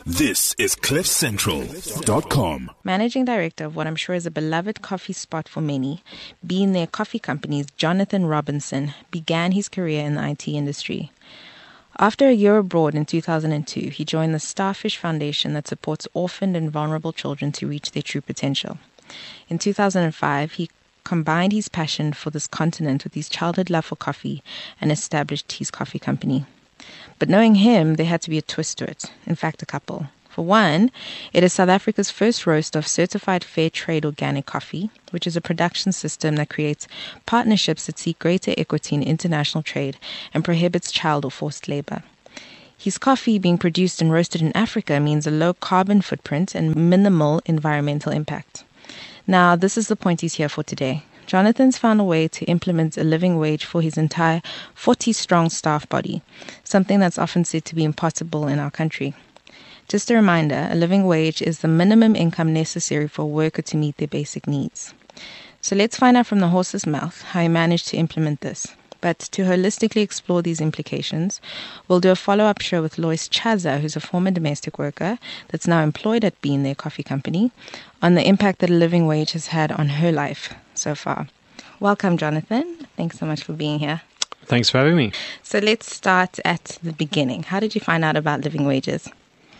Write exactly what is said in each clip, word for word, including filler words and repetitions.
This is cliff central dot com. Managing director of what I'm sure is a beloved coffee spot for many, Being There Coffee Company's Jonathan Robinson began his career in the I T industry. After a year abroad in two thousand two, he joined the Starfish Foundation that supports orphaned and vulnerable children to reach their true potential. In two thousand five, he combined his passion for this continent with his childhood love for coffee and established his coffee company. But knowing him, there had to be a twist to it. In fact, a couple. For one, it is South Africa's first roaster of certified fair trade organic coffee, which is a production system that creates partnerships that seek greater equity in international trade and prohibits child or forced labor. His coffee being produced and roasted in Africa means a low carbon footprint and minimal environmental impact. Now, this is the point he's here for today. Jonathan's found a way to implement a living wage for his entire forty-strong staff body, something that's often said to be impossible in our country. Just a reminder, a living wage is the minimum income necessary for a worker to meet their basic needs. So let's find out from the horse's mouth how he managed to implement this. But to holistically explore these implications, we'll do a follow-up show with Lois Chaza, who's a former domestic worker that's now employed at Being There Coffee Company, on the impact that a living wage has had on her life so far. Welcome, Jonathan. Thanks so much for being here. Thanks for having me. So let's start at the beginning. How did you find out about living wages?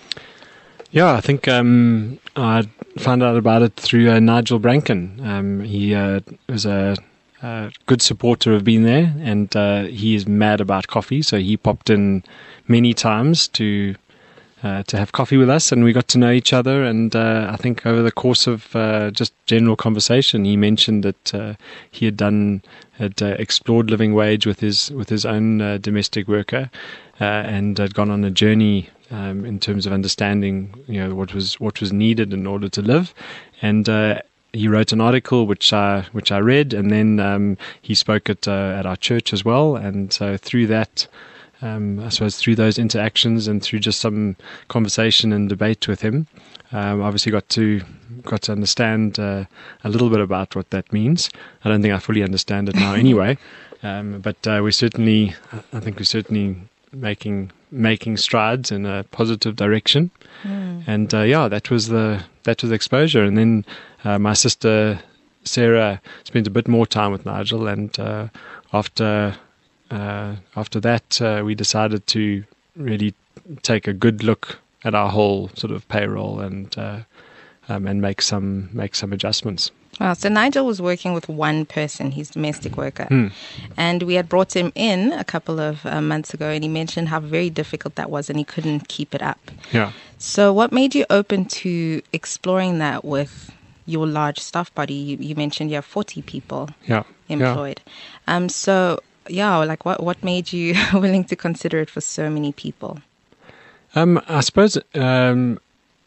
Yeah, I think um, I found out about it through uh, Nigel Branken. Um, he uh, was a Uh, good supporter of Being There, and uh, he is mad about coffee, so he popped in many times to uh, to have coffee with us, and we got to know each other. And uh, I think over the course of uh, just general conversation, he mentioned that uh, he had done had uh, explored living wage with his with his own uh, domestic worker, uh, and had gone on a journey um, in terms of understanding, you know, what was what was needed in order to live, and. Uh, He wrote an article which I which I read, and then um, he spoke at uh, at our church as well. And so through that, um, I suppose through those interactions and through just some conversation and debate with him, um, obviously got to got to understand uh, a little bit about what that means. I don't think I fully understand it now, anyway. Um, but uh, we're certainly, I think we're certainly making making strides in a positive direction. Mm. And uh, yeah, that was the that was exposure. And then uh, my sister Sarah spent a bit more time with Nigel, and uh, after uh, after that, uh, we decided to really take a good look at our whole sort of payroll and uh, um, and make some make some adjustments. Wow, so Nigel was working with one person, his domestic worker, mm. and we had brought him in a couple of uh, months ago, and he mentioned how very difficult that was, and he couldn't keep it up. Yeah. So what made you open to exploring that with your large staff body? You, you mentioned you have forty people yeah. employed. Yeah. Um. So, yeah, like what, what made you willing to consider it for so many people? Um. I suppose um,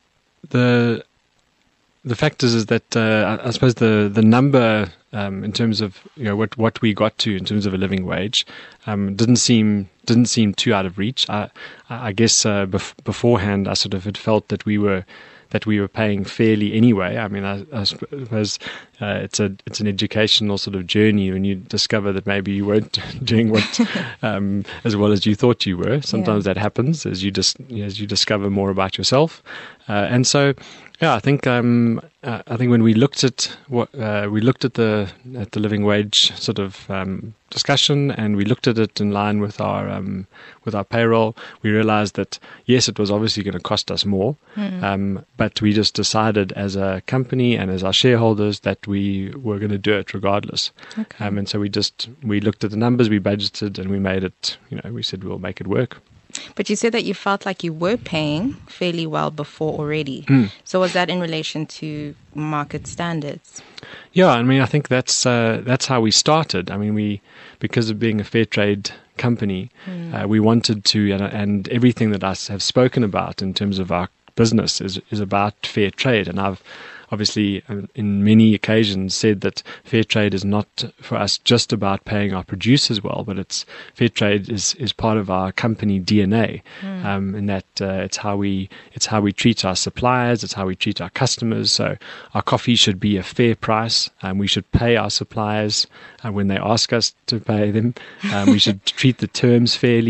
the... The fact is, is that uh, I suppose the the number um, in terms of, you know, what, what we got to in terms of a living wage um, didn't seem didn't seem too out of reach. I I guess uh, bef- beforehand I sort of had felt that we were that we were paying fairly anyway. I mean, I, I suppose uh, it's a it's an educational sort of journey when you discover that maybe you weren't doing what um, as well as you thought you were. Sometimes yeah. that happens as you just you know, as you discover more about yourself, uh, and so. Yeah, I think um, uh, I think when we looked at what uh, we looked at the at the living wage sort of um, discussion, and we looked at it in line with our um, with our payroll, we realized that yes, it was obviously going to cost us more, mm. um, but we just decided as a company and as our shareholders that we were going to do it regardless. Okay. Um, and so we just we looked at the numbers, we budgeted, and we made it. You know, we said we'll make it work. But you said that you felt like you were paying fairly well before already. Mm. So was that in relation to market standards? Yeah, I mean, I think that's uh, that's how we started. I mean, we because of being a fair trade company, mm. uh, we wanted to, and, and everything that I have spoken about in terms of our business is is about fair trade. And I've obviously in many occasions said that fair trade is not for us just about paying our producers well, but it's fair trade is, is part of our company D N A, mm. um, and that uh, it's how we it's how we treat our suppliers, it's how we treat our customers. So our coffee should be a fair price, and we should pay our suppliers uh, when they ask us to pay them. Um, we should treat the terms fairly.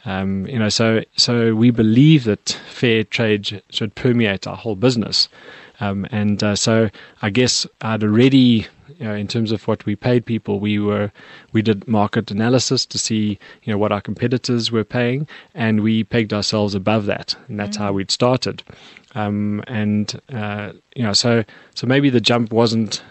Um, you know, so so we believe that fair trade should permeate our whole business, um, and uh, so I guess I'd already, you know, in terms of what we paid people, we were we did market analysis to see, you know, what our competitors were paying, and we pegged ourselves above that, and that's mm-hmm. how we'd started. Um, and uh, you know, so so maybe the jump wasn't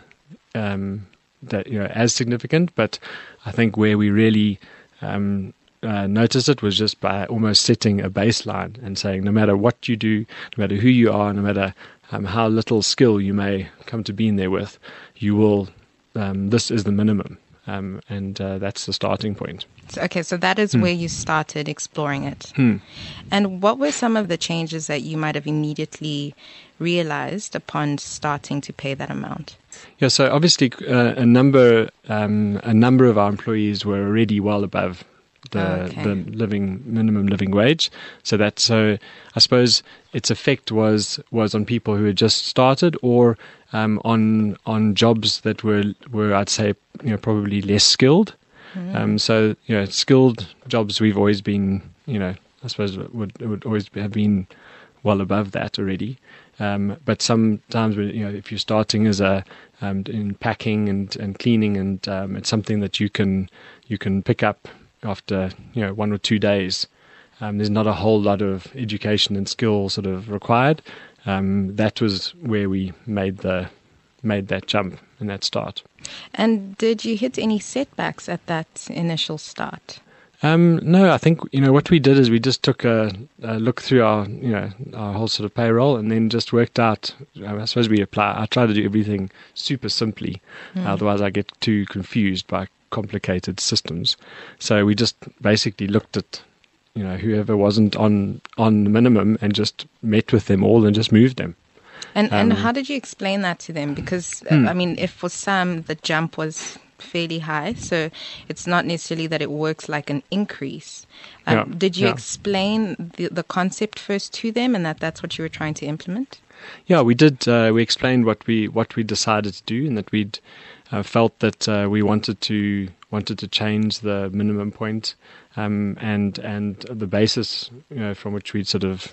um, that you know as significant, but I think where we really um, uh, noticed it was just by almost setting a baseline and saying, no matter what you do, no matter who you are, no matter um, how little skill you may come to be in there with, you will. Um, this is the minimum, um, and uh, that's the starting point. Okay, so that is hmm. where you started exploring it. Hmm. And what were some of the changes that you might have immediately realized upon starting to pay that amount? Yeah, so obviously uh, a number um, a number of our employees were already well above the okay. the living minimum living wage. So that so I suppose its effect was was on people who had just started or um, on on jobs that were were I'd say you know probably less skilled. Mm. Um, so you know skilled jobs we've always been you know I suppose would would always have been well above that already. Um, but sometimes when, you know if you're starting as a um, in packing and, and cleaning and um, it's something that you can you can pick up after you know one or two days. Um, there's not a whole lot of education and skill sort of required. Um, that was where we made the made that jump and that start. And did you hit any setbacks at that initial start? Um, no, I think you know what we did is we just took a, a look through our you know our whole sort of payroll and then just worked out. I suppose we apply. I try to do everything super simply, mm. otherwise I get too confused by complicated systems. So we just basically looked at you know whoever wasn't on on the minimum and just met with them all and just moved them. And um, and how did you explain that to them? Because hmm. uh, I mean, if for some the jump was fairly high, so it's not necessarily that it works like an increase. Um, yeah, did you yeah. explain the the concept first to them, and that that's what you were trying to implement? Yeah, we did. Uh, we explained what we what we decided to do, and that we'd uh, felt that uh, we wanted to wanted to change the minimum point, um, and and the basis you know from which we'd sort of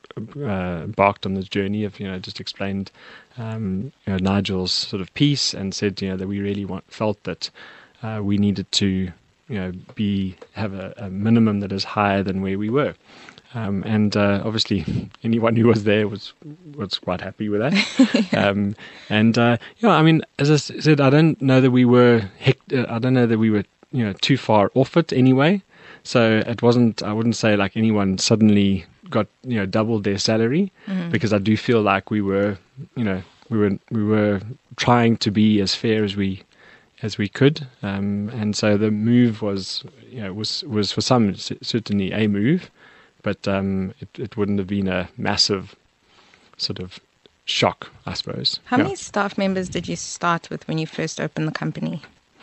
uh, embarked on this journey of you know just explained um, you know, Nigel's sort of piece and said you know that we really want, felt that uh, we needed to you know be have a, a minimum that is higher than where we were. Um, and uh, obviously, anyone who was there was was quite happy with that. yeah. um, and uh, yeah, I mean, as I said, I don't know that we were. Hect- uh, I don't know that we were, you know, too far off it anyway. So it wasn't. I wouldn't say like anyone suddenly got you know doubled their salary mm-hmm. because I do feel like we were, you know, we were we were trying to be as fair as we as we could. Um, and so the move was, you know, was was for some certainly a move. But um, it, it wouldn't have been a massive sort of shock, I suppose. How yeah. many staff members did you start with when you first opened the company?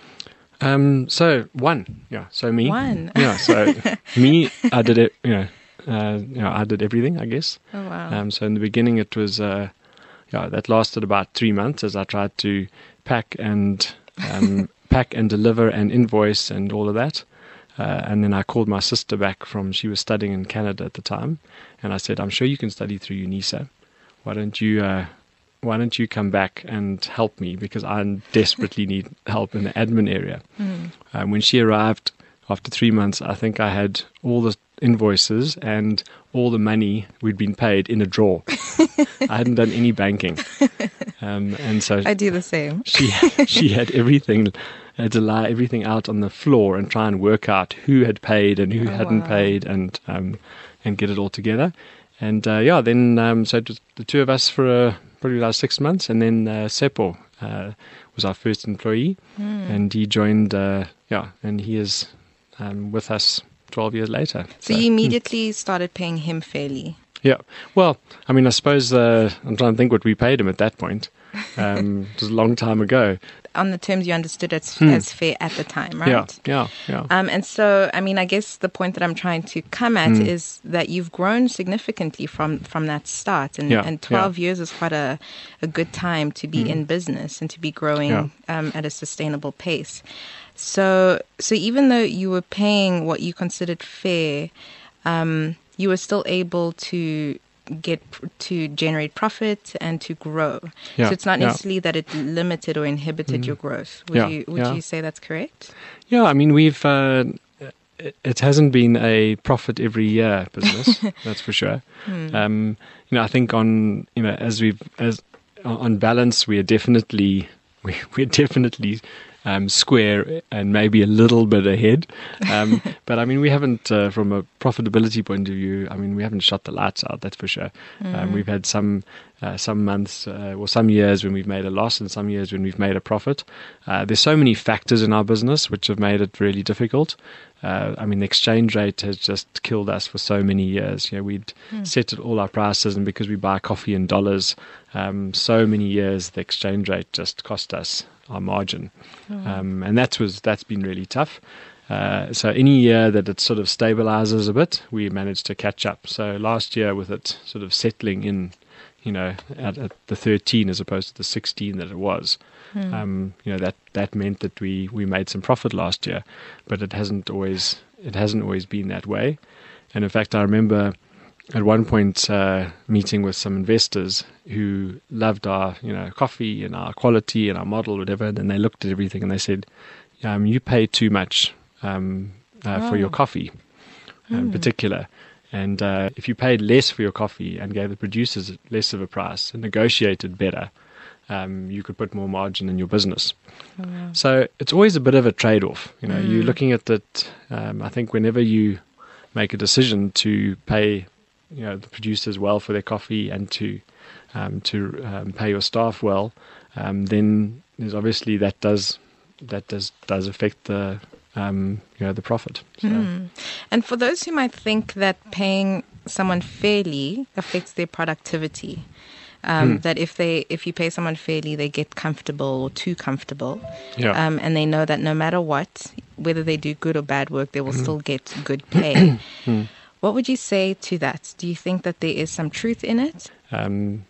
Um, so one, yeah. So me, one. yeah. So me, I did it. You know, uh, you know, I did everything, I guess. Oh wow. Um, so in the beginning, it was, uh, yeah, that lasted about three months as I tried to pack and um, pack and deliver and invoice and all of that. Uh, and then I called my sister back from, she was studying in Canada at the time, and I said, I'm sure you can study through UNISA. Why don't you, uh, why don't you come back and help me? Because I desperately need help in the admin area. Mm. Um, when she arrived after three months, I think I had all the invoices and all the money we'd been paid in a drawer. I hadn't done any banking. Um, and so I do the same. She, she had everything. I had to lie everything out on the floor and try and work out who had paid and who oh, hadn't wow. paid and um, and get it all together. And uh, yeah, then um, so it was the two of us for uh, probably about six months, and then uh, Seppo uh, was our first employee, mm. and he joined. Uh, yeah, and he is um, with us twelve years later. So, so you immediately mm. started paying him fairly. Yeah. Well, I mean, I suppose uh, I'm trying to think what we paid him at that point. Um, it was a long time ago. On the terms you understood as, hmm. as fair at the time, right? Yeah, yeah, yeah. Um, and so, I mean, I guess the point that I'm trying to come at hmm. is that you've grown significantly from, from that start. And, yeah, and twelve yeah. years is quite a, a good time to be hmm. in business and to be growing yeah. um, at a sustainable pace. So, so even though you were paying what you considered fair, um, you were still able to get to generate profit and to grow. Yeah, so it's not yeah. necessarily that it limited or inhibited mm. your growth. Would yeah, you would yeah. you say that's correct? Yeah, I mean we've uh, it, it hasn't been a profit every year business, that's for sure. Mm. Um, you know, I think on you know as we've as on balance we are definitely we we're definitely. Um, square and maybe a little bit ahead. Um, but I mean, we haven't, uh, from a profitability point of view, I mean, we haven't shut the lights out, that's for sure. Mm. Um, we've had some uh, some months uh, or some years when we've made a loss and some years when we've made a profit. Uh, there's so many factors in our business which have made it really difficult. Uh, I mean, the exchange rate has just killed us for so many years. You know, we'd mm. set all our prices, and because we buy coffee in dollars, um, so many years the exchange rate just cost us our margin, oh. um, and that was that's been really tough. Uh, so any year that it sort of stabilizes a bit, we managed to catch up. So last year, with it sort of settling in, you know, at, at the thirteen as opposed to the sixteen that it was, mm. um, you know, that that meant that we we made some profit last year, but it hasn't always it hasn't always been that way. And in fact, I remember at one point uh, meeting with some investors who loved our, you know, coffee and our quality and our model, whatever. And then they looked at everything and they said, um, "You pay too much um, uh, oh. for your coffee, mm. in particular. And uh, if you paid less for your coffee and gave the producers less of a price and negotiated better, um, you could put more margin in your business." Oh, wow. So it's always a bit of a trade-off. You know, mm. you're looking at that. Um, I think whenever you make a decision to pay, you know, the producers well for their coffee and to um, to um, pay your staff well, um, then there's obviously that does that does does affect the um, you know the profit. So. Mm. And for those who might think that paying someone fairly affects their productivity, um, mm. that if they if you pay someone fairly, they get comfortable or too comfortable, yeah. um, and they know that no matter what, whether they do good or bad work, they will mm. still get good pay. mm. What would you say to that? Do you think that there is some truth in it? Um,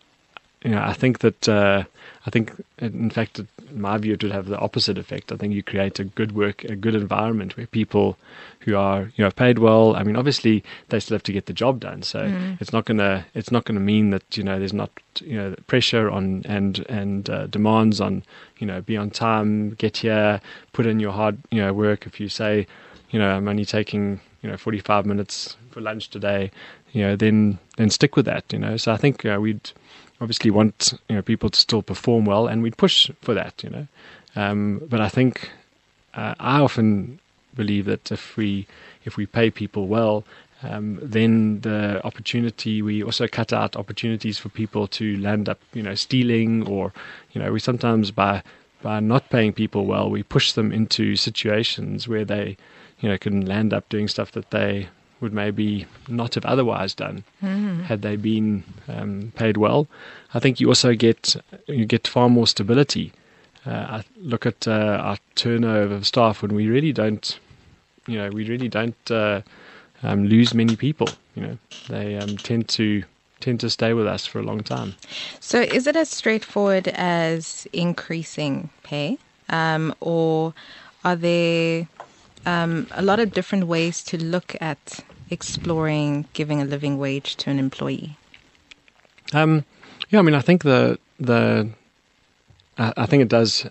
you know, I think that, uh, I think, in fact, in my view, it would have the opposite effect. I think you create a good work, a good environment where people who are, you know, paid well. I mean, obviously, they still have to get the job done. So mm. it's not gonna, it's not gonna mean that, you know, there's not, you know, pressure on and and uh, demands on, you know, be on time, get here, put in your hard, you know, work. If you say, you know, I'm only taking, you know, forty-five minutes for lunch today, you know, then then stick with that, you know. So I think uh, we'd obviously want, you know, people to still perform well, and we'd push for that, you know. Um, but I think uh, I often believe that if we if we pay people well, um, then the opportunity we also cut out opportunities for people to land up, you know, stealing, or, you know, we sometimes by by not paying people well, we push them into situations where they, you know, can land up doing stuff that they would maybe not have otherwise done mm. had they been um, paid well. I think you also get you get far more stability. Uh, I look at uh, our turnover of staff when we really don't, you know, we really don't uh, um, lose many people. You know, they um, tend to tend to stay with us for a long time. So, is it as straightforward as increasing pay, um, or are there Um, a lot of different ways to look at exploring giving a living wage to an employee? Um, yeah, I mean, I think the the I, I think it does.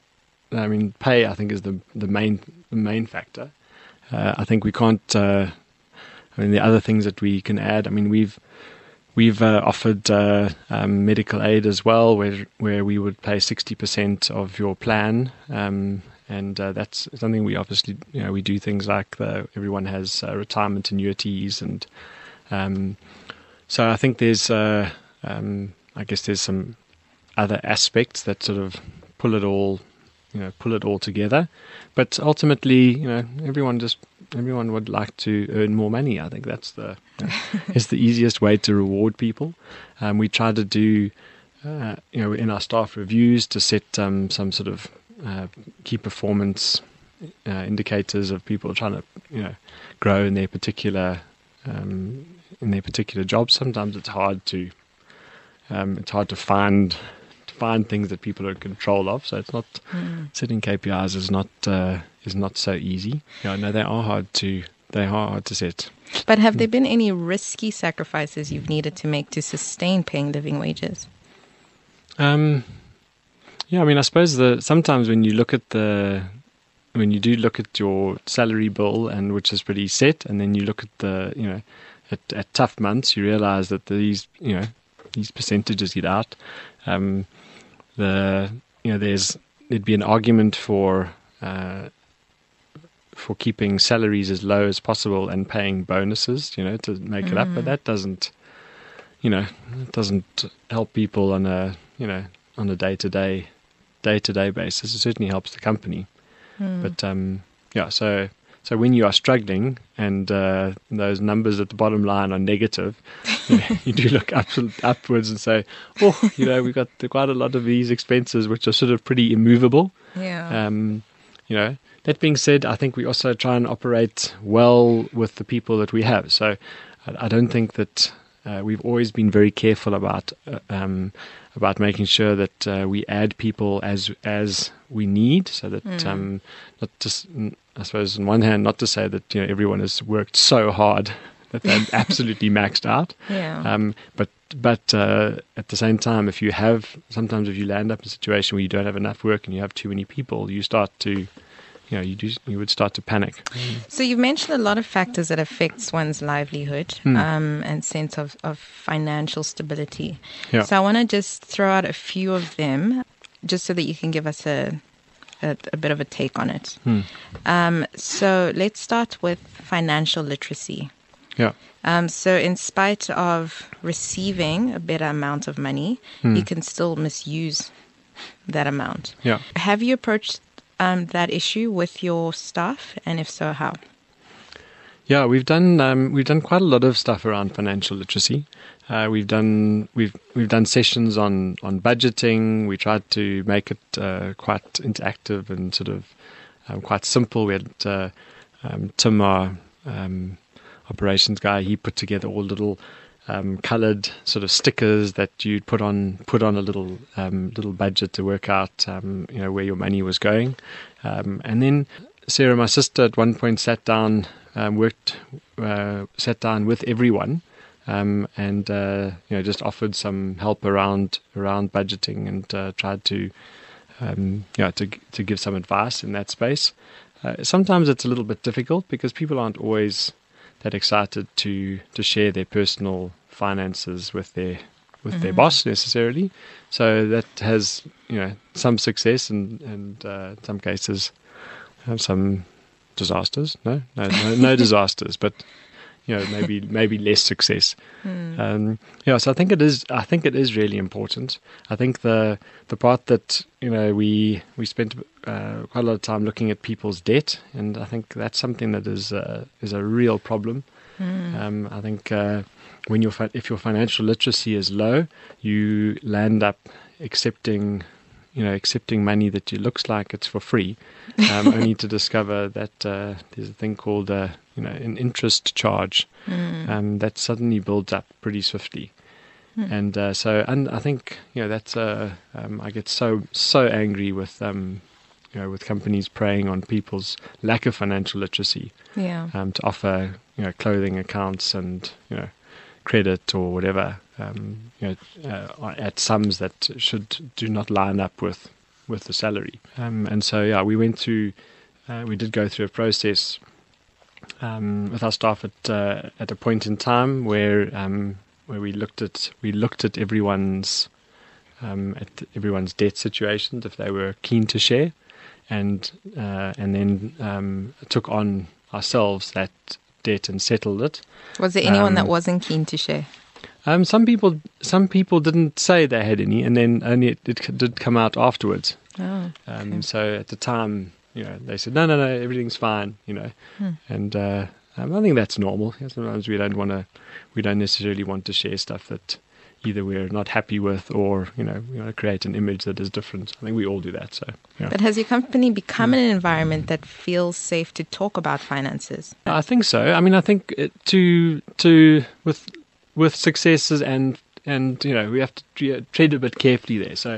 I mean, pay I think is the the main the main factor. Uh, I think we can't. Uh, I mean, the other things that we can add. I mean, we've we've uh, offered uh, um, medical aid as well, where where we would pay sixty percent of your plan. Um, And uh, that's something we obviously, you know, we do things like the, everyone has uh, retirement annuities, and um, so I think there's, uh, um, I guess there's some other aspects that sort of pull it all, you know, pull it all together. But ultimately, you know, everyone just everyone would like to earn more money. I think that's the you know, it's the easiest way to reward people. Um, we try to do, uh, you know, in our staff reviews to set um, some sort of Uh, key performance uh, indicators of people trying to, you know, grow in their particular um, in their particular jobs. Sometimes it's hard to um, it's hard to find to find things that people are in control of. So it's not mm. setting K P Is is not uh, is not so easy. Yeah, no, they are hard to they are hard to set. But have there been any risky sacrifices you've needed to make to sustain paying living wages? Um, yeah, I mean, I suppose the sometimes when you look at the when you do look at your salary bill, and which is pretty set, and then you look at the you know at, at tough months, you realize that these you know these percentages get out. Um, the you know there's there'd be an argument for uh, for keeping salaries as low as possible and paying bonuses, you know, to make mm. it up. But that doesn't, you know, it doesn't help people on a, you know, on a day-to-day, day-to-day basis. It certainly helps the company. Mm. But, um, yeah, so so when you are struggling and uh, those numbers at the bottom line are negative, you, know, you do look up, upwards and say, oh, you know, we've got quite a lot of these expenses which are sort of pretty immovable. Yeah. Um, you know, that being said, I think we also try and operate well with the people that we have. So I, I don't think that uh, we've always been very careful about uh, um, about making sure that uh, we add people as as we need, so that mm. um, not just, I suppose, on one hand, not to say that you know everyone has worked so hard that they're absolutely maxed out. Yeah. Um, but but uh, at the same time, if you have sometimes if you land up in a situation where you don't have enough work and you have too many people, you start to You know, you do. You would start to panic. So you've mentioned a lot of factors that affects one's livelihood mm. um, and sense of, of financial stability. Yeah. So I want to just throw out a few of them, just so that you can give us a a, a bit of a take on it. Mm. Um, so let's start with financial literacy. Yeah. Um, so in spite of receiving a better amount of money, mm. you can still misuse that amount. Yeah. Have you approached Um, that issue with your staff, and if so, how? Yeah, we've done um, we've done quite a lot of stuff around financial literacy. Uh, we've done we've we've done sessions on, on budgeting. We tried to make it uh, quite interactive and sort of um, quite simple. We had uh, um, Tim, our um, operations guy. He put together all little Um, coloured sort of stickers that you'd put on put on a little um, little budget to work out um, you know where your money was going, um, and then Sarah, my sister, at one point sat down, um, worked uh, sat down with everyone, um, and uh, you know just offered some help around around budgeting and uh, tried to um, you know to to give some advice in that space. Uh, sometimes it's a little bit difficult because people aren't always that excited to to share their personal finances with their with mm-hmm. their boss necessarily. So that has you know some success and and uh, in some cases uh, some disasters. No, no, no, no disasters, but you know maybe maybe less success. Mm. Um, yeah, so I think it is. I think it is really important. I think the the part that you know we we spent uh, quite a lot of time looking at people's debt, and I think that's something that is uh, is a real problem. Mm. Um, I think uh, when your fi- if your financial literacy is low, you land up accepting. You know, accepting money that you looks like it's for free, um, only to discover that uh, there's a thing called uh, you know an interest charge mm. um, that suddenly builds up pretty swiftly, mm. and uh, so and I think you know that's uh, um, I get so so angry with um, you know with companies preying on people's lack of financial literacy, yeah, um, to offer you know clothing accounts and you know credit or whatever. Um, you know, uh, at sums that should do not line up with, with the salary. Um, and so, yeah, we went through, uh, we did go through a process um, with our staff at uh, at a point in time where um, where we looked at we looked at everyone's um, at everyone's debt situations if they were keen to share, and uh, and then um, took on ourselves that debt and settled it. Was there anyone um, that wasn't keen to share? Um, some people, some people didn't say they had any, and then only it, it did come out afterwards. Oh, okay. Um, so at the time, you know, they said, "No, no, no, everything's fine," you know, hmm. and uh, um, I think that's normal. Sometimes we don't want to, we don't necessarily want to share stuff that either we're not happy with, or you know, we want to create an image that is different. I think we all do that. So, yeah. But has your company become an environment that feels safe to talk about finances? I think so. I mean, I think it, to to with with successes and and you know we have to tread a bit carefully there. So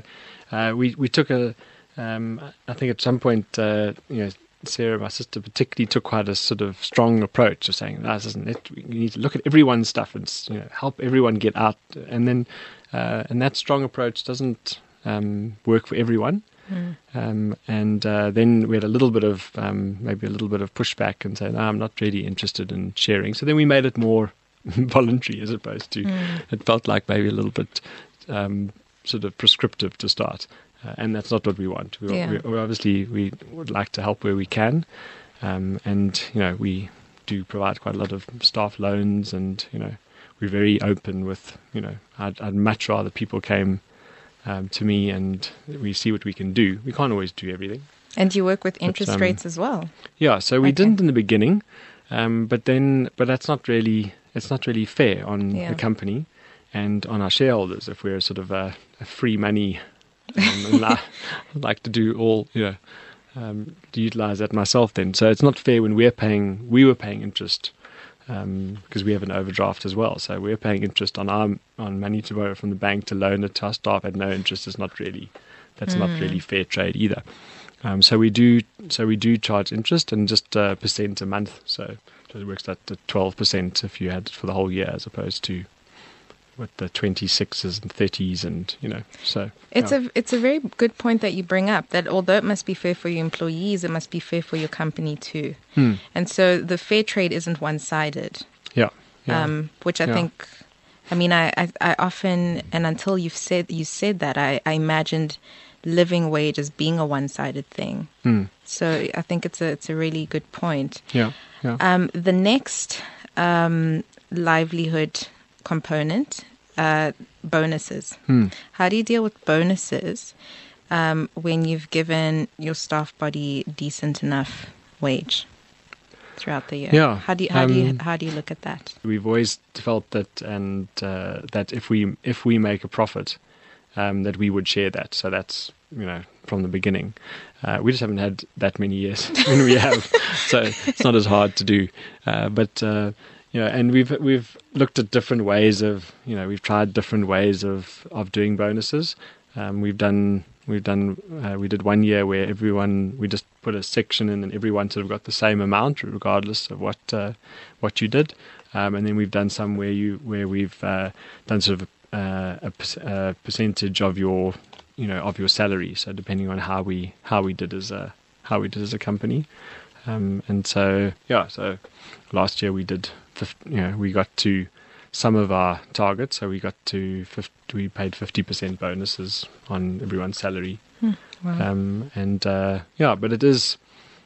uh, we we took a. Um, I think at some point, uh, you know, Sarah, my sister, particularly took quite a sort of strong approach of saying, "This isn't it. You need to look at everyone's stuff and, you know, help everyone get out." And then, uh, and that strong approach doesn't um, work for everyone. Mm. Um, and uh, then we had a little bit of um, maybe a little bit of pushback and say, "No, I'm not really interested in sharing." So then we made it more voluntary as opposed to. Mm. It felt like maybe a little bit um, sort of prescriptive to start. Uh, and that's not what we want. We, yeah. we, we obviously we would like to help where we can, um, and you know we do provide quite a lot of staff loans, and you know we're very open with you know I'd, I'd much rather people came um, to me and we see what we can do. We can't always do everything. And you work with interest but, um, rates as well. Yeah, so we okay. didn't in the beginning, um, but then but that's not really it's not really fair on yeah. the company and on our shareholders if we're sort of a, a free money. um, and I, I'd like to do all, you know, um, to utilize that myself then. So it's not fair when we're paying, we were paying interest um, because we have an overdraft as well. So we're paying interest on our on money to borrow from the bank to loan it to our staff at no interest. Is not really, that's mm. not really fair trade either. Um, so we do, so we do charge interest and just a percent a month. So, so it works out to twelve percent if you had it for the whole year as opposed to with the twenty-sixes and thirties and, you know, so. It's yeah. a it's a very good point that you bring up, that although it must be fair for your employees, it must be fair for your company too. Hmm. And so the fair trade isn't one-sided. Yeah. yeah. Um, which I yeah. think, I mean, I, I, I often, and until you've said, you said that, I, I imagined living wage as being a one-sided thing. Hmm. So I think it's a, it's a really good point. Yeah. yeah. Um, the next um, livelihood component, uh, bonuses. Hmm. How do you deal with bonuses um, when you've given your staff body decent enough wage throughout the year? Yeah. How do you how um, do you how do you look at that? We've always felt that, and uh, that if we if we make a profit, um, that we would share that. So that's you know from the beginning. Uh, we just haven't had that many years when we have, so it's not as hard to do. Uh, but uh, you know, and we've we've looked at different ways of you know we've tried different ways of, of doing bonuses. Um, we've done we've done uh, we did one year where everyone we just put a section in and everyone sort of got the same amount regardless of what uh, what you did. Um, and then we've done some where you where we've uh, done sort of uh, a, a percentage of your you know of your salary. So depending on how we how we did as a how we did as a company. Um, and so yeah, so last year we did you know we got to some of our targets. So we got to fifty, we paid fifty percent bonuses on everyone's salary. Hmm, wow. Um, and uh, yeah, but it is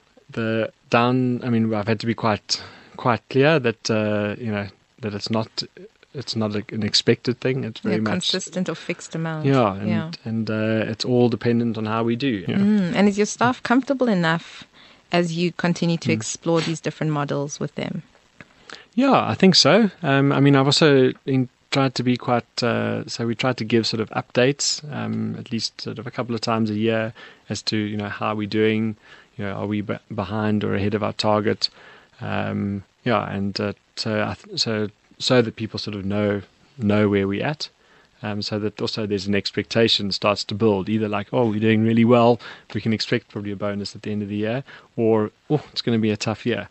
the down. I mean, I've had to be quite quite clear that uh, you know that it's not it's not a, an expected thing. It's very yeah, much consistent or fixed amount. Yeah, and yeah. and uh, it's all dependent on how we do. Yeah. Mm, and is your staff comfortable enough as you continue to mm. explore these different models with them? Yeah, I think so. Um, I mean, I've also in, tried to be quite, uh, so we tried to give sort of updates, um, at least sort of a couple of times a year as to, you know, how are we doing, you know, are we b- behind or ahead of our target? Um, yeah, and uh, so, I th- so so that people sort of know know where we're at. Um, so that also there's an expectation starts to build, either like, oh, we're doing really well, we can expect probably a bonus at the end of the year, or, oh, it's going to be a tough year.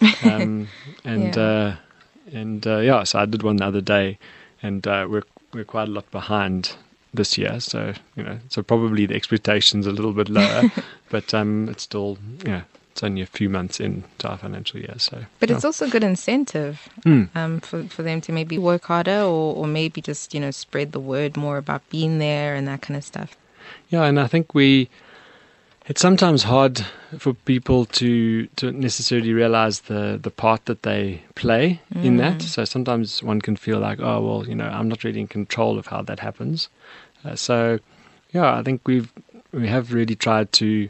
um, and yeah. uh, and uh, yeah, so I did one the other day, and uh, we're we're quite a lot behind this year. So you know, so probably the expectations a little bit lower, but um, it's still you know it's only a few months into our financial year. So, but yeah. it's also good incentive mm. um, for for them to maybe work harder, or or maybe just you know spread the word more about being there and that kind of stuff. Yeah, and I think we. It's sometimes hard for people to, to necessarily realize the, the part that they play mm. in that. So sometimes one can feel like, oh, well, you know, I'm not really in control of how that happens. Uh, so, yeah, I think we've we have really tried to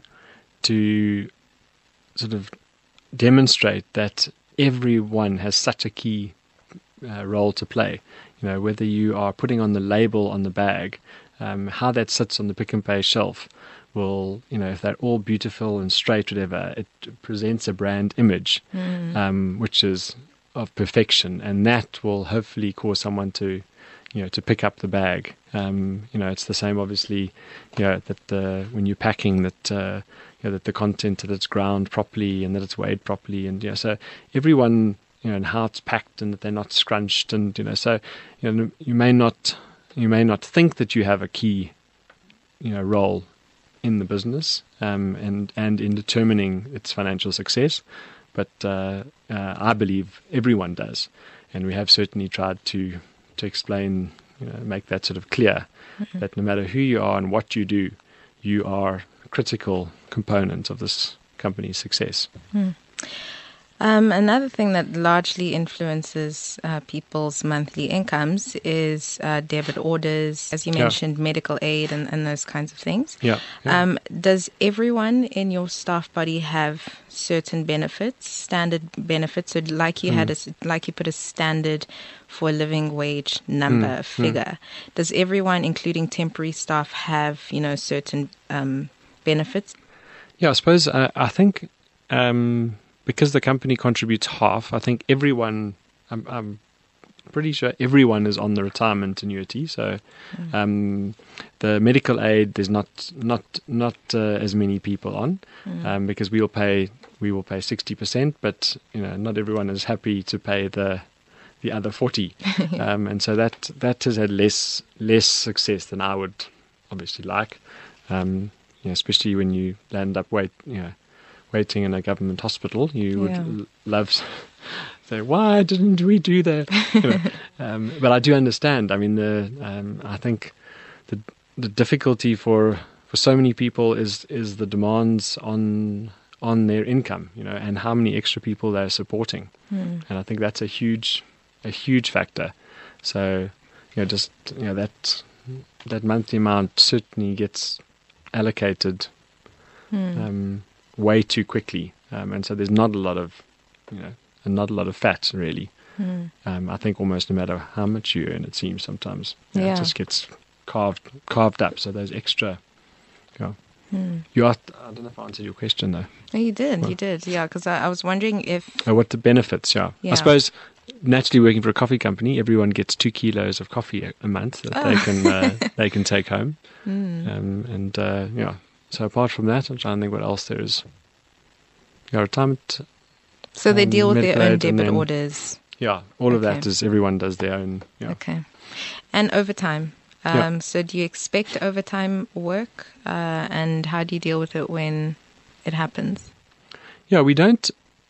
to sort of demonstrate that everyone has such a key uh, role to play. You know, whether you are putting on the label on the bag, um, how that sits on the Pick and Pay shelf. Will, you know, if they're all beautiful and straight, whatever, it presents a brand image, mm. um, which is of perfection, and that will hopefully cause someone to, you know, to pick up the bag. Um, you know, it's the same, obviously, you know, that uh, when you're packing, that uh, you know, that the content, that it's ground properly and that it's weighed properly, and you know, so everyone, you know, and how it's packed and that they're not scrunched, and you know, so you know, you may not, you may not think that you have a key, you know, role in the business, um, and and in determining its financial success, but uh, uh, I believe everyone does, and we have certainly tried to to explain, you know, make that sort of clear, mm-hmm. that no matter who you are and what you do, you are a critical component of this company's success. Mm. Um, another thing that largely influences uh, people's monthly incomes is uh, debit orders, as you mentioned, yeah. medical aid and, and those kinds of things. Yeah. yeah. Um, does everyone in your staff body have certain benefits, standard benefits? So, like you mm. had, a, like you put a standard for a living wage number mm. figure. Mm. Does everyone, including temporary staff, have you know certain um, benefits? Yeah, I suppose uh, I think. Um, Because the company contributes half, I think everyone, I'm, I'm pretty sure everyone is on the retirement annuity. So mm. um, the medical aid, there's not not not uh, as many people on, mm. um, because we will pay we will pay sixty percent, but you know not everyone is happy to pay the the other forty, yeah. um, and so that that has had less less success than I would obviously like, um, you know, especially when you land up wait you know. waiting in a government hospital, you would yeah. l- love say, why didn't we do that? You know, um, but I do understand. I mean, the um, I think the the difficulty for, for so many people is is the demands on on their income, you know, and how many extra people they're supporting, mm. and I think that's a huge a huge factor. So, you know, just you know that that monthly amount certainly gets allocated. Mm. Um, way too quickly, um, and so there's not a lot of, you know, not a lot of fat really. Mm. Um, I think almost no matter how much you earn, it seems sometimes you know, yeah. it just gets carved carved up. So those extra, you know, mm. you are. I don't know if I answered your question though. No, you did. Well, you did. Yeah, because I, I was wondering if oh, what the benefits. Yeah. yeah, I suppose naturally working for a coffee company, everyone gets two kilos of coffee a, a month that oh. they can uh, they can take home, mm. um, and uh, yeah. So apart from that, I'm trying to think what else there is. Yeah, retirement. So they um, deal with their own debit then, orders. Yeah, all of okay. that is everyone does their own. Yeah. Okay, and overtime. Um, yeah. So do you expect overtime work, uh, and how do you deal with it when it happens? Yeah, we don't.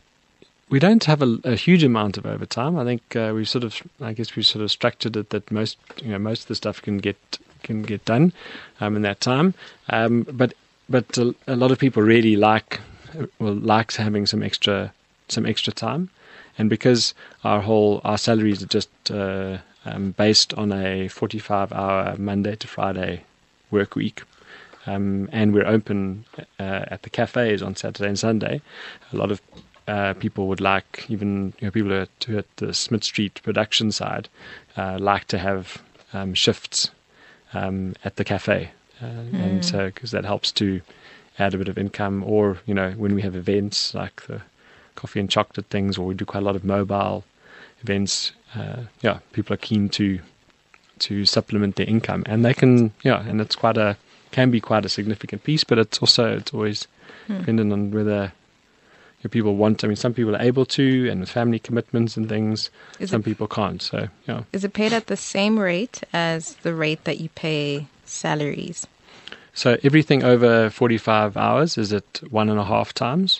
We don't have a, a huge amount of overtime. I think uh, we've sort of. I guess we've sort of structured it that most, you know, most of the stuff can get can get done um, in that time. Um, but but a, a lot of people really like. Well, likes having some extra, some extra time, and because our whole our salaries are just uh, um, based on a forty-five hour Monday to Friday work week, um, and we're open uh, at the cafes on Saturday and Sunday. A lot of uh, people would like, even you know, people who are at the Smith Street production side, uh, like to have um, shifts um, at the cafe, uh, mm. and so because that helps to add a bit of income, or you know when we have events like the coffee and chocolate things, or we do quite a lot of mobile events. Uh, yeah, people are keen to to supplement their income, and they can. Yeah, and it's quite a can be quite a significant piece, but it's also it's always hmm. dependent on whether you know, people want. I mean, some people are able to, and with family commitments and things, is some it, people can't. So yeah, is it paid at the same rate as the rate that you pay salaries? So everything over forty-five hours is at one and a half times,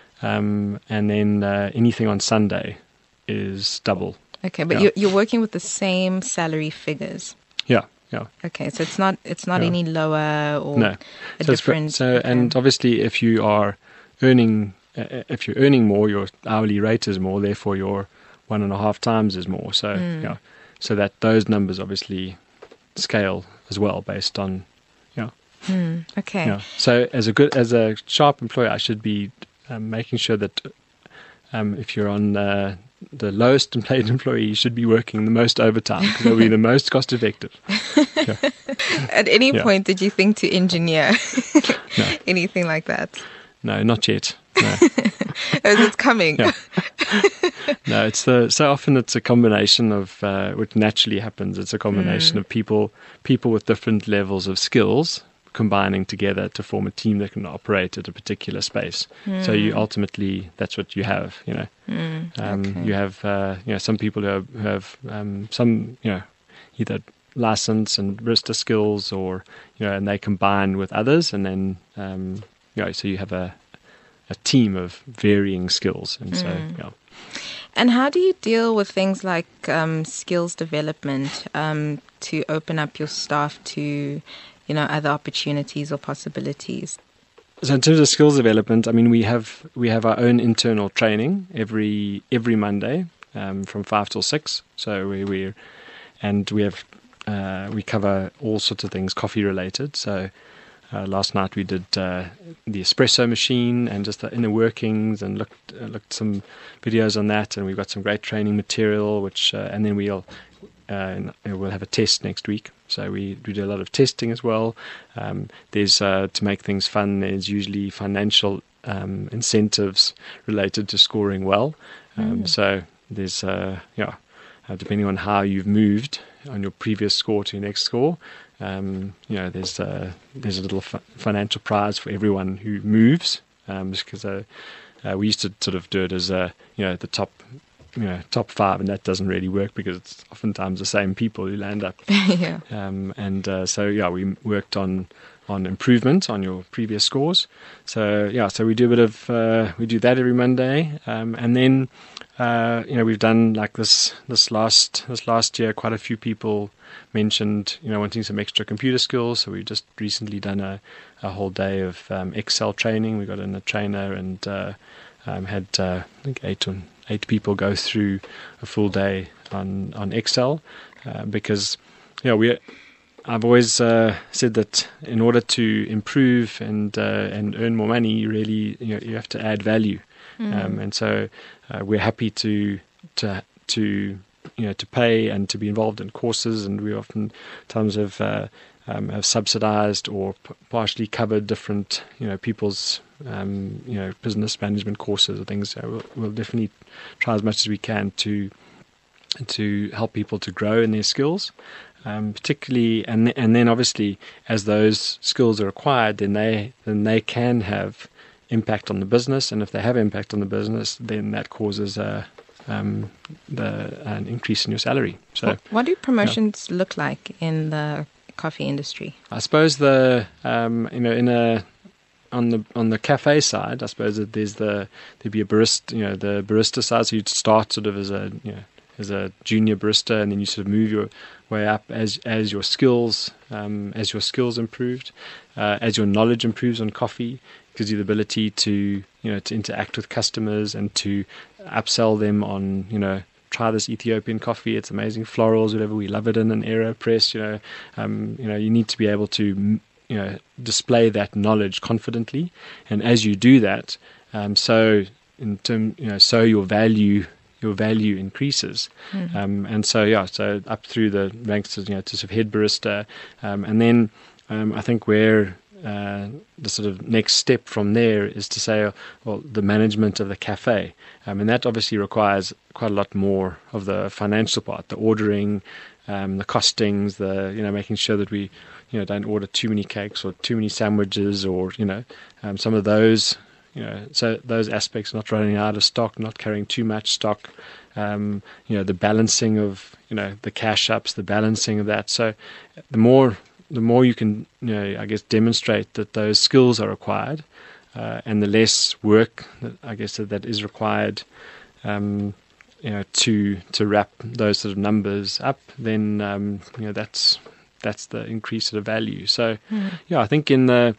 um, and then uh, anything on Sunday is double. Okay, but yeah. you're, you're working with the same salary figures. Yeah, yeah. Okay, so it's not it's not yeah. any lower or no. a so different. So okay. and obviously, if you are earning, uh, if you're earning more, your hourly rate is more. Therefore, your one and a half times is more. So mm. yeah, so that those numbers obviously scale as well based on. Mm, okay. Yeah. So as a good as a sharp employer, I should be um, making sure that um, if you're on uh, the lowest paid employee, you should be working the most overtime because they'll be the most cost effective. Yeah. At any yeah. point, did you think to engineer no. anything like that? No, not yet. No. It's coming. Yeah. no, it's the so often it's a combination of uh, what naturally happens. It's a combination mm. of people people with different levels of skills combining together to form a team that can operate at a particular space. Mm. So you ultimately, that's what you have. You know, mm. um, okay. you have uh, you know some people who have, who have um, some you know either license and barista skills, or you know, and they combine with others, and then um, you know, so you have a a team of varying skills, and mm. so yeah. And how do you deal with things like um, skills development um, to open up your staff to, you know, other opportunities or possibilities? So in terms of skills development, I mean, we have we have our own internal training every every Monday um, from five till six. So we we and we have uh, we cover all sorts of things coffee related. So. Uh, last night we did uh, the espresso machine and just the inner workings, and looked uh, looked some videos on that, and we've got some great training material. Which uh, and then we'll uh, we'll have a test next week. So we, we do a lot of testing as well. Um, there's uh, to make things fun. There's usually financial um, incentives related to scoring well. Um, mm. So there's uh, yeah, uh, depending on how you've moved on your previous score to your next score. Um, you know, there's a, there's a little f- financial prize for everyone who moves, um, just because uh, uh, we used to sort of do it as a, you know, the top, you know, top five, and that doesn't really work because it's oftentimes the same people who land up. yeah. Um, and uh, so yeah, we worked on on improvement on your previous scores. So yeah, so we do a bit of uh, we do that every Monday, um, and then uh, you know, we've done like this this last this last year. Quite a few people mentioned, you know, wanting some extra computer skills. So we've just recently done a, a whole day of um, Excel training. We got in a trainer and uh, um, had uh, I think eight or eight people go through a full day on on Excel uh, because you know we. I've always uh, said that in order to improve and uh, and earn more money, you really you know you have to add value, mm. um, and so uh, we're happy to to to you know to pay and to be involved in courses, and we oftentimes have uh, um, have subsidised or p- partially covered different you know people's um, you know business management courses or things. So we'll, we'll definitely try as much as we can to to help people to grow in their skills. Um, particularly, and and then obviously, as those skills are acquired, then they then they can have impact on the business, and if they have impact on the business, then that causes a um, the an increase in your salary. So, what, what do promotions yeah. look like in the coffee industry? I suppose the um, you know in a on the on the cafe side, I suppose that there's the there'd be a barista, you know, the barista side. So you'd start sort of as a you know as a junior barista, and then you sort of move your way up as as your skills um, as your skills improved, uh, as your knowledge improves on coffee. Gives you the ability to you know to interact with customers and to upsell them on you know try this Ethiopian coffee. It's amazing, florals, whatever. We love it in an AeroPress. You know, um, you know you need to be able to you know display that knowledge confidently, and as you do that, um, so in term you know so your value. your value increases. Mm-hmm. Um, and so, yeah, so up through the ranks to, you know, to sort of head barista. Um, and then um, I think where uh, the sort of next step from there is to say, well, the management of the cafe. Um, and that obviously requires quite a lot more of the financial part, the ordering, um, the costings, the, you know, making sure that we, you know, don't order too many cakes or too many sandwiches or, you know, um, some of those You know, so those aspects, not running out of stock, not carrying too much stock, um, you know, the balancing of, you know, the cash ups, the balancing of that. So the more, the more you can, you know, I guess, demonstrate that those skills are required, uh, and the less work that I guess that, that is required, um, you know, to to wrap those sort of numbers up, then um, you know that's that's the increase of value. So mm. yeah, I think in the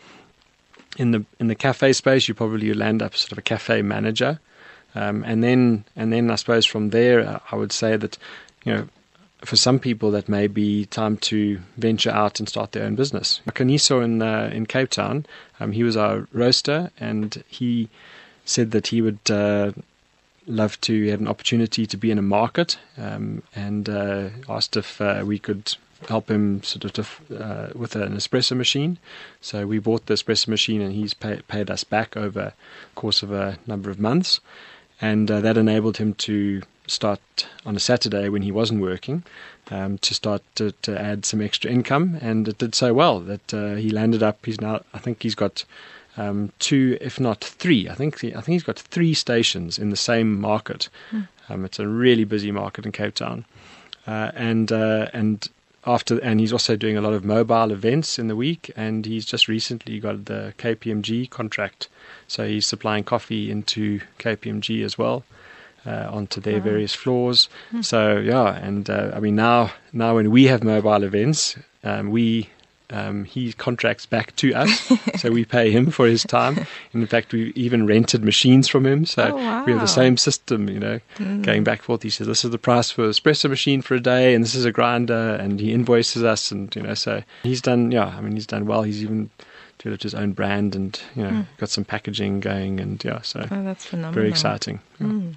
In the in the cafe space, you probably land up sort of a cafe manager, um, and then and then I suppose from there, I would say that, you know, for some people that may be time to venture out and start their own business. Kaniso in uh, in Cape Town, um, he was our roaster, and he said that he would uh, love to have an opportunity to be in a market, um, and uh, asked if uh, we could help him sort of to, uh, with an espresso machine. So we bought the espresso machine, and he's pay, paid us back over the course of a number of months. and uh, that enabled him to start on a Saturday when he wasn't working, um, to start to, to add some extra income, and it did so well that uh, he landed up. He's now, I think, he's got um, two, if not three. I think he, I think he's got three stations in the same market. Mm. Um, it's a really busy market in Cape Town, uh, and uh, and. After and he's also doing a lot of mobile events in the week, and he's just recently got the K P M G contract, so he's supplying coffee into K P M G as well, uh, onto their Wow. various floors. Mm. So yeah, and uh, I mean now now when we have mobile events, um, we um, he contracts back to us, so we pay him for his time. And in fact, we even rented machines from him, so Oh, wow. we have the same system, you know, Mm. going back and forth. He says, this is the price for an espresso machine for a day, and this is a grinder, and he invoices us, and, you know, so he's done, yeah, I mean, he's done well. He's even developed his own brand and, you know, Mm. got some packaging going, and, yeah, so Oh, that's phenomenal. very exciting. Yeah. Mm.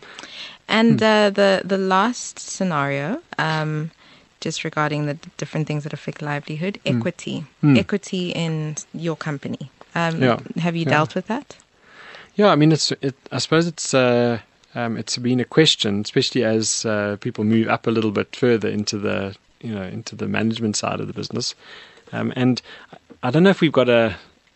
And uh, the the last scenario, um, just regarding the d- different things that affect livelihood, equity, Mm. equity in your company. Um, Yeah. Have you Yeah. dealt with that? Yeah, I mean, it's. It, I suppose it's. Uh, um, it's been a question, especially as uh, people move up a little bit further into the, you know, into the management side of the business, um, and I don't know if we've got a,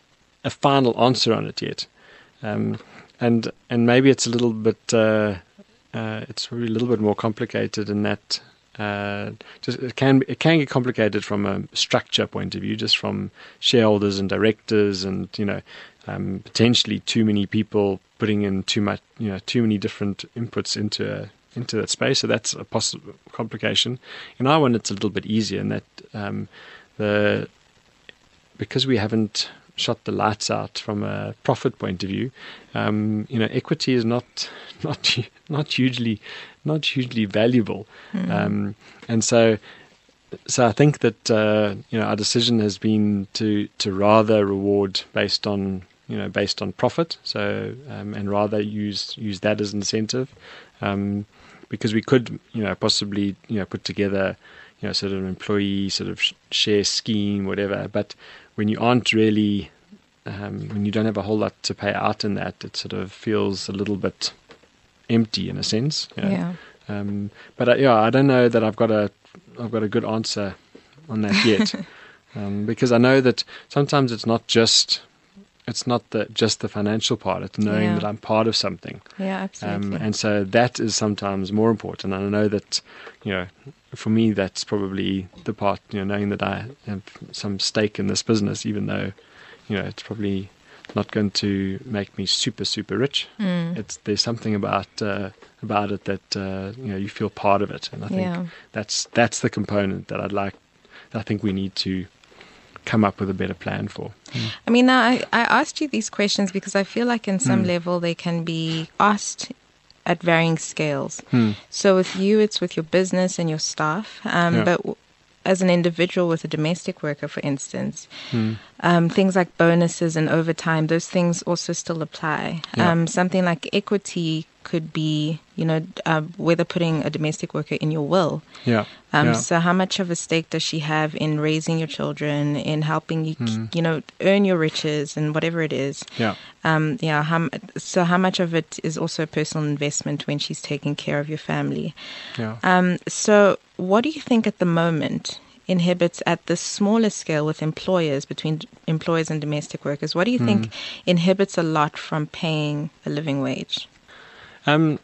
a final answer on it yet, um, and and maybe it's a little bit. Uh, uh, it's probably a little bit more complicated in that. Uh, just it can it can get complicated from a structure point of view, just from shareholders and directors, and you know, um, potentially too many people putting in too much, you know, too many different inputs into a, into that space. So that's a possible complication. In our one, it's a little bit easier in that um, the because we haven't shot the lights out from a profit point of view. Um, you know, equity is not not not hugely not hugely valuable, mm. um, and so so I think that uh, you know our decision has been to to rather reward based on you know based on profit. So um, and rather use use that as incentive, um, because we could you know possibly you know put together you know sort of an employee sort of share scheme, whatever, but when you aren't really, um, when you don't have a whole lot to pay out in that, it sort of feels a little bit empty in a sense. You know? Yeah. Um, but uh, yeah, I don't know that I've got a, I've got a good answer on that yet, um, because I know that sometimes it's not just, it's not the just the financial part. It's knowing Yeah. that I'm part of something. Yeah, absolutely. Um, and so that is sometimes more important. And I know that, you know, for me, that's probably the part, you know, knowing that I have some stake in this business, even though, you know, it's probably not going to make me super, super rich. Mm. It's there's something about uh, about it that, uh, you know, you feel part of it. And I think Yeah. that's that's the component that I'd like, that I think we need to come up with a better plan for. Mm. I mean, now I, I asked you these questions because I feel like in some Mm. level they can be asked at varying scales. Mm. So with you, it's with your business and your staff. Um, Yeah. But w- as an individual with a domestic worker, for instance, Mm. um, things like bonuses and overtime, those things also still apply. Yeah. Um, something like equity could be, you know, uh, whether putting a domestic worker in your will. Yeah. Um, yeah. So how much of a stake does she have in raising your children, in helping you, Mm. you know, earn your riches and whatever it is? Yeah. Um, yeah. How, m- so how much of it is also a personal investment when she's taking care of your family? Yeah. Um, so what do you think at the moment inhibits at the smaller scale with employers, between d- employers and domestic workers? What do you think inhibits a lot from paying a living wage? Um,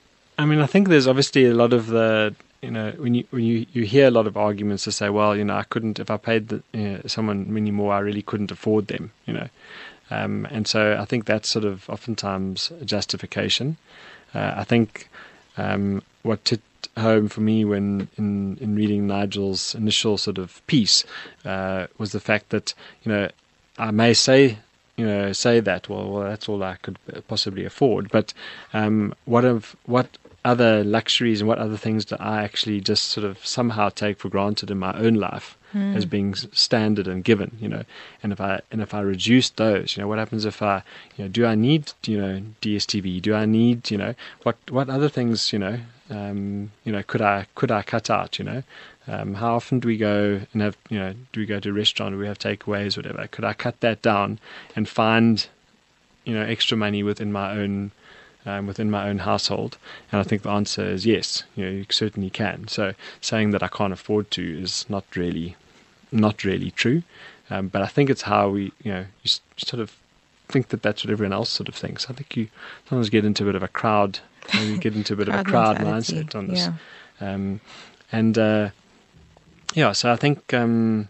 I mean, I think there's obviously a lot of the, you know, when you when you, you hear a lot of arguments to say, well, you know, I couldn't, if I paid the, you know, someone many more, I really couldn't afford them, you know. Um, and so I think that's sort of oftentimes a justification. Uh, I think um, what hit home for me when in, in reading Nigel's initial sort of piece uh, was the fact that, you know, I may say, you know, say that, well, well, that's all I could possibly afford. But um, what of what other luxuries and what other things do I actually just sort of somehow take for granted in my own life mm. as being standard and given, you know? And if I and if I reduce those, you know, what happens if I, you know, do I need, you know, D S T V? Do I need, you know, what what other things, you know, um, you know, could I could I cut out, you know? Um, how often do we go and have, you know, do we go to a restaurant, do we have takeaways, whatever? Could I cut that down and find, you know, extra money within my own um, within my own household? And I think the answer is yes. You know, you certainly can. So saying that I can't afford to is not really, not really true. Um, but I think it's how we, you know, you sort of think that that's what everyone else sort of thinks. I think you sometimes get into a bit of a crowd, maybe get into a bit of a crowd mindset on this. Yeah. Um, and uh, yeah, so I think, um,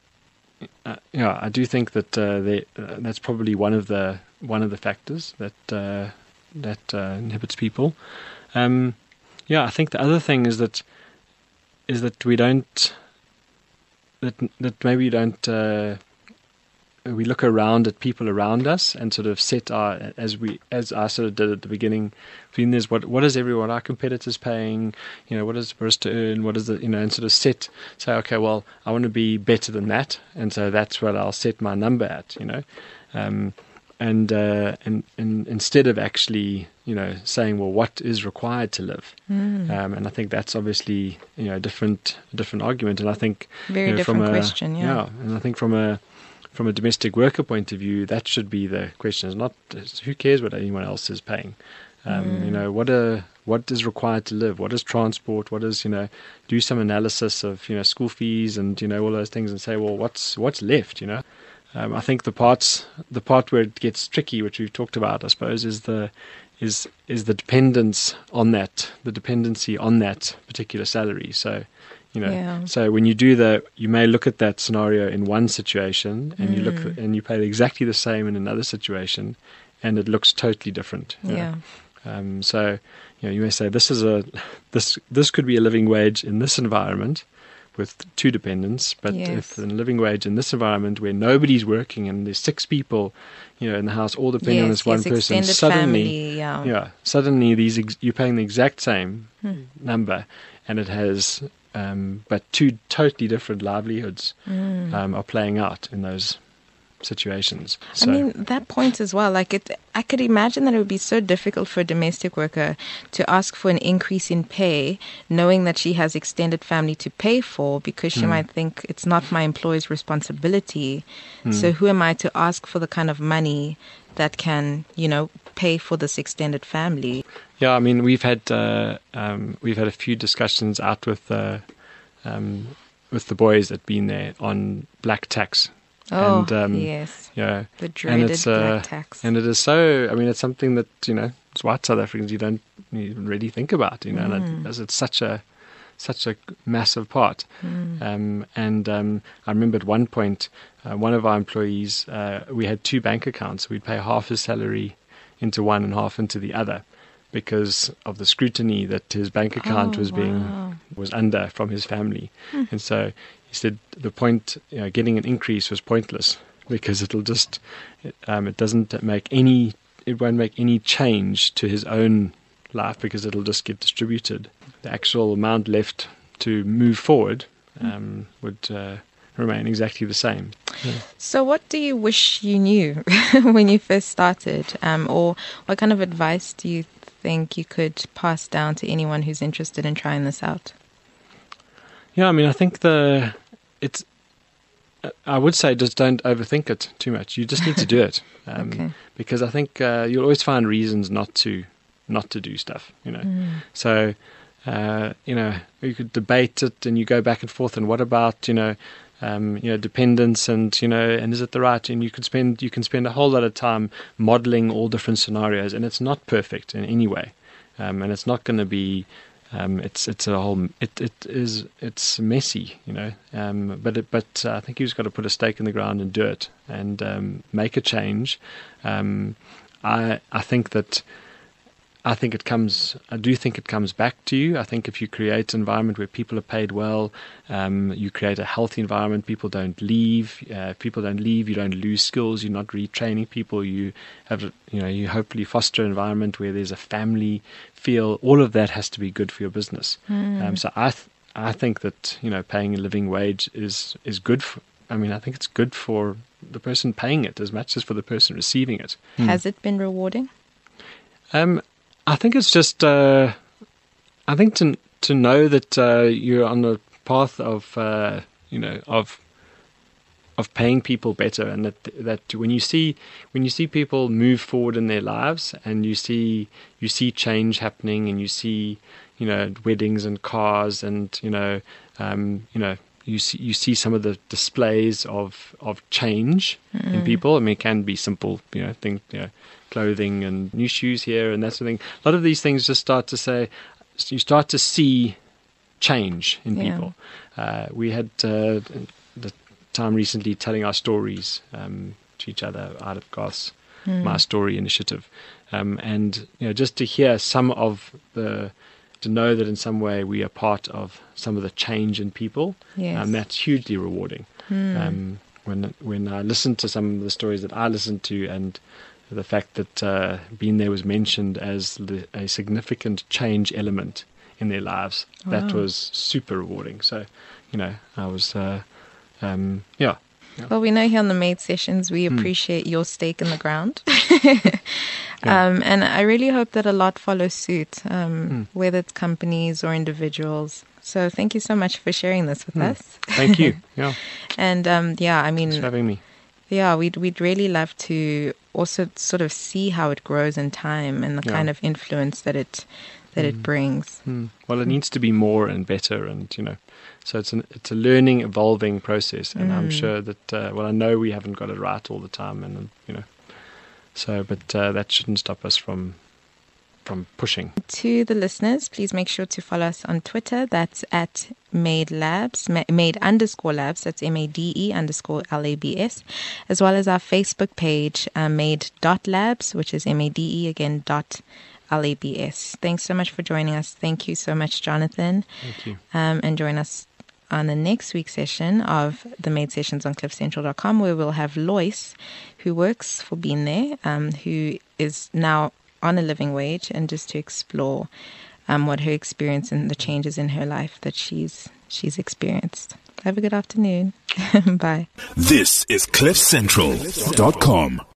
uh, yeah, I do think that uh, they, uh, that's probably one of the one of the factors that uh, that uh, inhibits people. Um, yeah, I think the other thing is that is that we don't. That that maybe you don't. Uh, we look around at people around us and sort of set our as we as I sort of did at the beginning. Between this, what what is everyone our competitors paying? You know, what is for us to earn? What is the you know, and sort of set say, okay, well, I want to be better than that, and so that's what I'll set my number at. You know, um, and uh, and and instead of actually you know saying, well, what is required to live? Mm. Um, and I think that's obviously you know a different a different argument. And I think very you know, different from a, question. Yeah. yeah, and I think from a from a domestic worker point of view, that should be the question. Is not who cares what anyone else is paying. Um, mm. You know what a what is required to live. What is transport? What is you know do some analysis of you know school fees and you know all those things and say, well, what's what's left? You know. Um, I think the parts, the part where it gets tricky, which we've talked about, I suppose, is the is is the dependence on that, the dependency on that particular salary. So, you know, yeah. so when you do the, you may look at that scenario in one situation, and mm. you look and you pay exactly the same in another situation, and it looks totally different. Yeah. Um, so, you know, you may say this is a this this could be a living wage in this environment, with two dependents, but yes. if the living wage in this environment where nobody's working and there's six people, you know, in the house, all depending yes, on this one yes, person, suddenly, family, yeah. yeah, suddenly these ex- you're paying the exact same hmm. number, and it has, um, but two totally different livelihoods mm. um, are playing out in those situations. So, I mean, that point as well, like it, I could imagine that it would be so difficult for a domestic worker to ask for an increase in pay, knowing that she has extended family to pay for, because she mm. might think it's not my employer's responsibility. Mm. So who am I to ask for the kind of money that can, you know, pay for this extended family? Yeah, I mean, we've had uh, um, we've had a few discussions out with uh, um, with the boys that been there on black tax. Oh, and, um, yes. Yeah. The dreaded it's, uh, black tax. And it is so, I mean, it's something that, you know, as white South Africans, you don't even really think about, you know, mm. and it, it's such a, such a massive part. Mm. Um, and um, I remember at one point, uh, one of our employees, uh, we had two bank accounts. We'd pay half his salary into one and half into the other, because of the scrutiny that his bank account oh, was being wow. was under from his family. Mm. And so he said the point, you know, getting an increase was pointless, because it'll just, it, um, it doesn't make any, it won't make any change to his own life, because it'll just get distributed. The actual amount left to move forward um, would uh, remain exactly the same. Yeah. So what do you wish you knew when you first started? Um, or what kind of advice do you think you could pass down to anyone who's interested in trying this out? Yeah, I mean, I think the it's. I would say just don't overthink it too much. You just need to do it, um, okay. because I think uh, you'll always find reasons not to not to do stuff. You know, mm. so uh, you know you could debate it and you go back and forth. And what about you know. Um, you know, dependence and, you know, and is it the right? And you could spend, you can spend a whole lot of time modeling all different scenarios, and it's not perfect in any way. Um, and it's not going to be, um, it's, it's a whole, it, it is, it's messy, you know, um, but, it, but uh, I think you've just got to put a stake in the ground and do it and, um, make a change. Um, I, I think that, I think it comes, I do think it comes back to you. I think if you create an environment where people are paid well, um, you create a healthy environment, people don't leave, uh, if people don't leave, you don't lose skills, you're not retraining people, you have, you know, you hopefully foster an environment where there's a family feel, all of that has to be good for your business. Mm. Um, so I, th- I think that, you know, paying a living wage is, is good for, I mean, I think it's good for the person paying it as much as for the person receiving it. Has mm. it been rewarding? Um, I think it's just, uh, I think to to know that uh, you're on the path of, uh, you know, of of paying people better, and that that when you see when you see people move forward in their lives, and you see you see change happening, and you see you know weddings and cars, and you know um, you know you see you see some of the displays of of change mm. in people. I mean, it can be simple, you know, things, you know, clothing and new shoes here and that sort of thing. A lot of these things just start to say, you start to see change in yeah. people. Uh, we had uh, the time recently telling our stories um, to each other out of Garth's mm. My Story initiative, um, and you know, just to hear some of the, to know that in some way we are part of some of the change in people, yes. um, that's hugely rewarding. Mm. Um, when when I listen to some of the stories that I listened to, and the fact that uh, being there was mentioned as the, a significant change element in their lives, wow. that was super rewarding. So, you know, I was, uh, um, yeah. yeah. Well, we know here on the Made Sessions, we appreciate mm. your stake in the ground. yeah. um, and I really hope that a lot follows suit, um, mm. whether it's companies or individuals. So thank you so much for sharing this with mm. us. Thank you. Yeah. And um, yeah, I mean, thanks for having me. Yeah, we'd we'd really love to also sort of see how it grows in time and the yeah. kind of influence that it that mm. it brings. Mm. Well, it needs to be more and better, and you know, so it's an it's a learning, evolving process, and mm. I'm sure that uh, well, I know we haven't got it right all the time, and you know, so but uh, that shouldn't stop us from. from pushing. To the listeners, please make sure to follow us on Twitter. That's at Made Labs, Made underscore Labs. That's M A D E underscore L A B S, as well as our Facebook page, uh, Made dot Labs, which is M A D E again dot L A B S. Thanks so much for joining us. Thank you so much, Jonathan. Thank you. Um, and join us on the next week's session of the Made Sessions on cliff central dot com, where we'll have Lois, who works for Being There, um, who is now on a living wage, and just to explore um, what her experience and the changes in her life that she's she's experienced. Have a good afternoon. Bye. This is cliff central dot com.